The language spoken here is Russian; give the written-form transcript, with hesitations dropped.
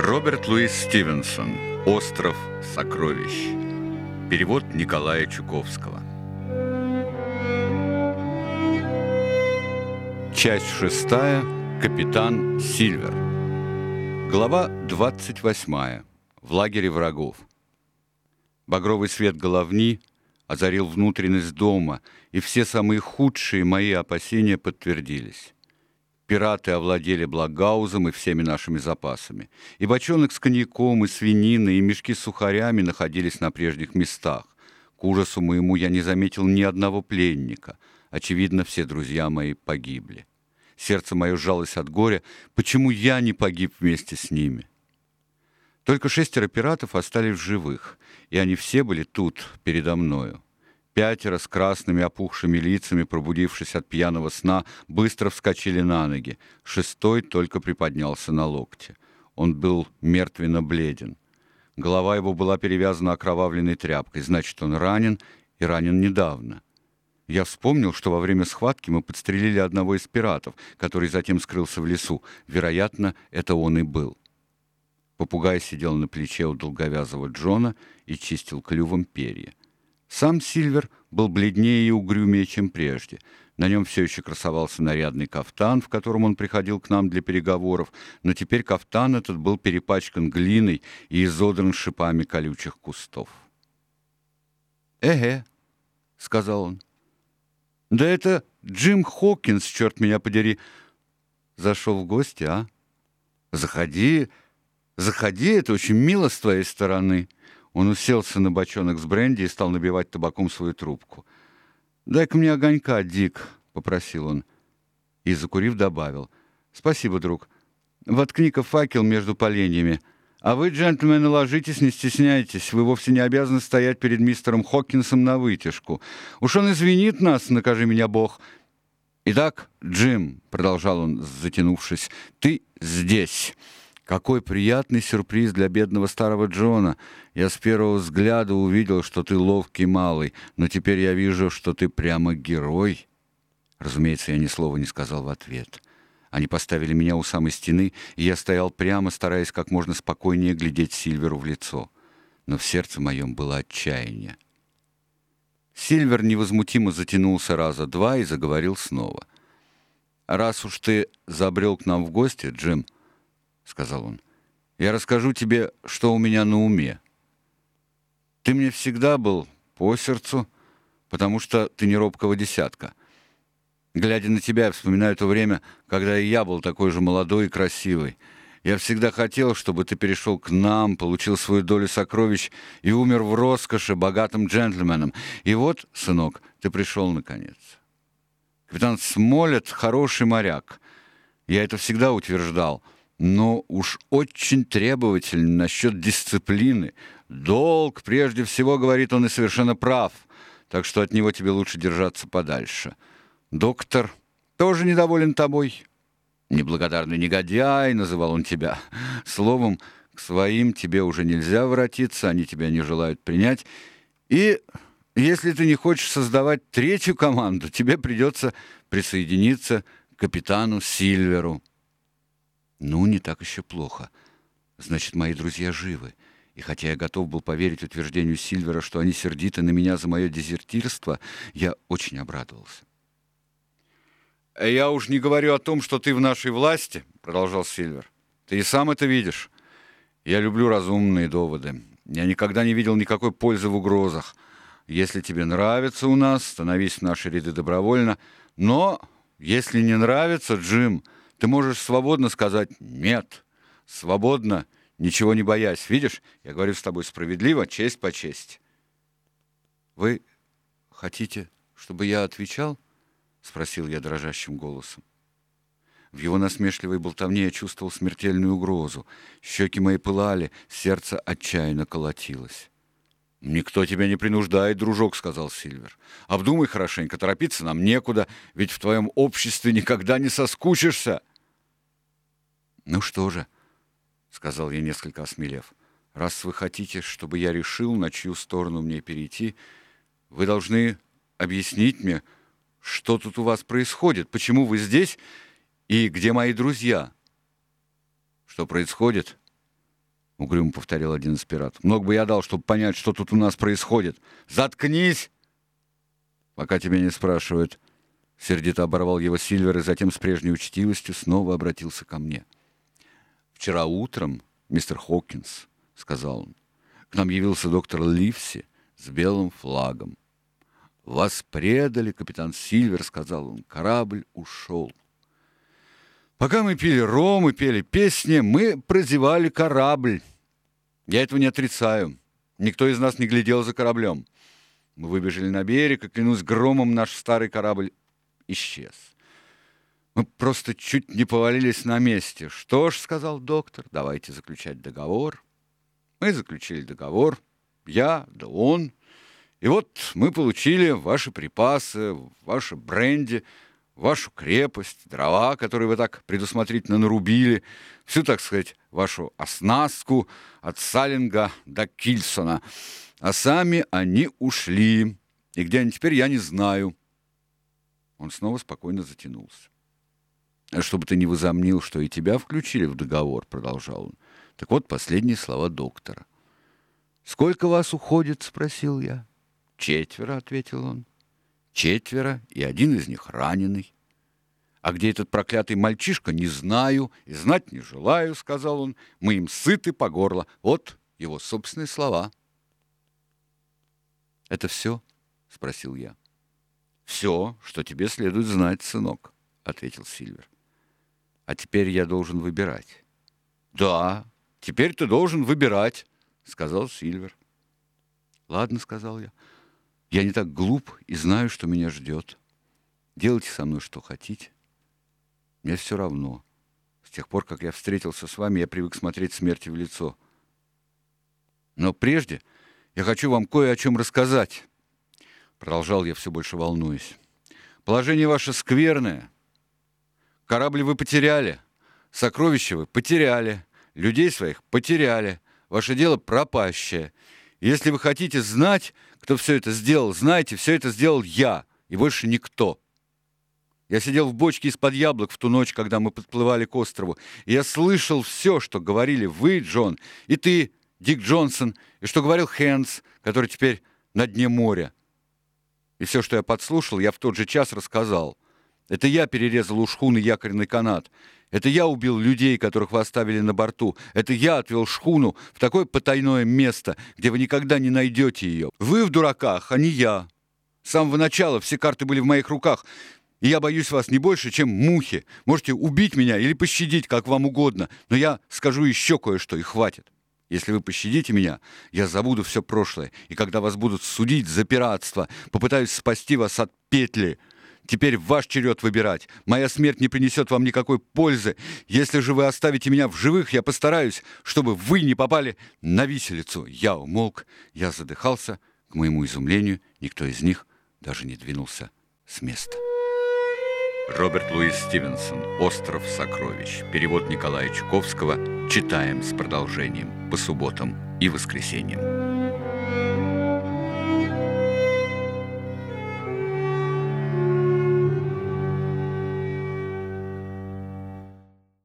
Роберт Луис Стивенсон. «Остров сокровищ». Перевод Николая Чуковского. Часть 6. Капитан Сильвер. Глава 28. В лагере врагов. Багровый свет головни озарил внутренность дома, и все самые худшие мои опасения подтвердились. Пираты овладели Благаузом и всеми нашими запасами. И бочонок с коньяком, и свинина, и мешки с сухарями находились на прежних местах. К ужасу моему я не заметил ни одного пленника. Очевидно, все друзья мои погибли. Сердце мое сжалось от горя. Почему я не погиб вместе с ними? Только 6 пиратов остались в живых, и они все были тут, передо мною. 5 с красными опухшими лицами, пробудившись от пьяного сна, быстро вскочили на ноги. 6 только приподнялся на локте. Он был мертвенно бледен. Голова его была перевязана окровавленной тряпкой. Значит, он ранен, и ранен недавно. Я вспомнил, что во время схватки мы подстрелили одного из пиратов, который затем скрылся в лесу. Вероятно, это он и был. Попугай сидел на плече у долговязого Джона и чистил клювом перья. Сам Сильвер был бледнее и угрюмее, чем прежде. На нем все еще красовался нарядный кафтан, в котором он приходил к нам для переговоров, но теперь кафтан этот был перепачкан глиной и изодран шипами колючих кустов. «Эге», — сказал он, — «да это Джим Хокинс, черт меня подери, зашел в гости, а? Заходи, это очень мило с твоей стороны». Он уселся на бочонок с бренди и стал набивать табаком свою трубку. «Дай-ка мне огонька, Дик», — попросил он. И, закурив, добавил: «Спасибо, друг. Воткни-ка факел между поленьями. А вы, джентльмены, ложитесь, не стесняйтесь. Вы вовсе не обязаны стоять перед мистером Хокинсом на вытяжку. Уж он извинит нас, накажи меня Бог. Итак, Джим», — продолжал он, затянувшись, — «ты здесь». Какой приятный сюрприз для бедного старого Джона. Я с первого взгляда увидел, что ты ловкий малый, но теперь я вижу, что ты прямо герой. Разумеется, я ни слова не сказал в ответ. Они поставили меня у самой стены, и я стоял прямо, стараясь как можно спокойнее глядеть Сильверу в лицо. Но в сердце моем было отчаяние. Сильвер невозмутимо затянулся раза 2 и заговорил снова. «Раз уж ты забрел к нам в гости, Джим, — сказал он, — я расскажу тебе, что у меня на уме. Ты мне всегда был по сердцу, потому что ты не робкого десятка. Глядя на тебя, я вспоминаю то время, когда и я был такой же молодой и красивый. Я всегда хотел, чтобы ты перешел к нам, получил свою долю сокровищ и умер в роскоши богатым джентльменом. И вот, сынок, ты пришел наконец. Капитан Смолетт — хороший моряк. Я это всегда утверждал. Но уж очень требовательный насчет дисциплины. Долг, прежде всего, говорит он, и совершенно прав. Так что от него тебе лучше держаться подальше. Доктор тоже недоволен тобой. Неблагодарный негодяй, называл он тебя. Словом, к своим тебе уже нельзя воротиться, они тебя не желают принять. И если ты не хочешь создавать 3-ю команду, тебе придется присоединиться к капитану Сильверу. Ну, не так еще плохо. Значит, мои друзья живы. И хотя я готов был поверить утверждению Сильвера, что они сердиты на меня за мое дезертирство, я очень обрадовался. «Я уж не говорю о том, что ты в нашей власти, — продолжал Сильвер. Ты и сам это видишь. Я люблю разумные доводы. Я никогда не видел никакой пользы в угрозах. Если тебе нравится у нас, становись в наши ряды добровольно. Но если не нравится, Джим, ты можешь свободно сказать «нет». Свободно, ничего не боясь. Видишь, я говорю с тобой справедливо, честь по чести. «Вы хотите, чтобы я отвечал?» — спросил я дрожащим голосом. В его насмешливой болтовне я чувствовал смертельную угрозу. Щеки мои пылали, сердце отчаянно колотилось. «Никто тебя не принуждает, дружок, — сказал Сильвер. Обдумай хорошенько, торопиться нам некуда, ведь в твоем обществе никогда не соскучишься». «Ну что же, — сказал я, несколько осмелев, — раз вы хотите, чтобы я решил, на чью сторону мне перейти, вы должны объяснить мне, что тут у вас происходит, почему вы здесь и где мои друзья». «Что происходит? угрюмо повторил один из пиратов. Много бы я дал, чтобы понять, что тут у нас происходит. Заткнись! Пока тебя не спрашивают. Сердито оборвал его Сильвер и затем с прежней учтивостью снова обратился ко мне. «Вчера утром, мистер Хокинс, — сказал он, — к нам явился доктор Ливси с белым флагом. Вас предали, капитан Сильвер, — сказал он, — корабль ушел. Пока мы пили ром и пели песни, мы прозевали корабль. Я этого не отрицаю. Никто из нас не глядел за кораблем. Мы выбежали на берег, и, клянусь громом, наш старый корабль исчез. Мы просто чуть не повалились на месте. Что ж, — сказал доктор, — давайте заключать договор. Мы заключили договор, я да он. И вот мы получили ваши припасы, ваше бренди, вашу крепость, дрова, которые вы так предусмотрительно нарубили, всю, так сказать, вашу оснастку от Саллинга до Кильсона. А сами они ушли. И где они теперь, я не знаю». Он снова спокойно затянулся. «Чтобы ты не возомнил, что и тебя включили в договор, — продолжал он. — Так вот последние слова доктора. «Сколько вас уходит?» — спросил я. «4, — ответил он. «4, и один из них раненый. А где этот проклятый мальчишка, не знаю и знать не желаю, — сказал он. Мы им сыты по горло». Вот его собственные слова. «Это все?» — спросил я. «Все, что тебе следует знать, сынок», — ответил Сильвер. «А теперь я должен выбирать». «Да, теперь ты должен выбирать», — сказал Сильвер. «Ладно, — сказал я. Я не так глуп и знаю, что меня ждет. Делайте со мной, что хотите. Мне все равно. С тех пор, как я встретился с вами, я привык смотреть смерти в лицо. Но прежде я хочу вам кое о чем рассказать», — продолжал я, все больше волнуясь. «Положение ваше скверное. Корабль вы потеряли, сокровища вы потеряли, людей своих потеряли, ваше дело пропащее. Если вы хотите знать, кто все это сделал, знайте, все это сделал я, и больше никто. Я сидел в бочке из-под яблок в ту ночь, когда мы подплывали к острову, и я слышал все, что говорили вы, Джон, и ты, Дик Джонсон, и что говорил Хэнс, который теперь на дне моря. И все, что я подслушал, я в тот же час рассказал. Это я перерезал у шхуны якорный канат. Это я убил людей, которых вы оставили на борту. Это я отвел шхуну в такое потайное место, где вы никогда не найдете ее. Вы в дураках, а не я. С самого начала все карты были в моих руках, и я боюсь вас не больше, чем мухи. Можете убить меня или пощадить, как вам угодно, но я скажу еще кое-что, и хватит. Если вы пощадите меня, я забуду все прошлое, и когда вас будут судить за пиратство, попытаюсь спасти вас от петли. Теперь ваш черед выбирать. Моя смерть не принесет вам никакой пользы. Если же вы оставите меня в живых, я постараюсь, чтобы вы не попали на виселицу». Я умолк, я задыхался. К моему изумлению, никто из них даже не двинулся с места. Роберт Луис Стивенсон. «Остров сокровищ». Перевод Николая Чуковского. Читаем с продолжением по субботам и воскресеньям.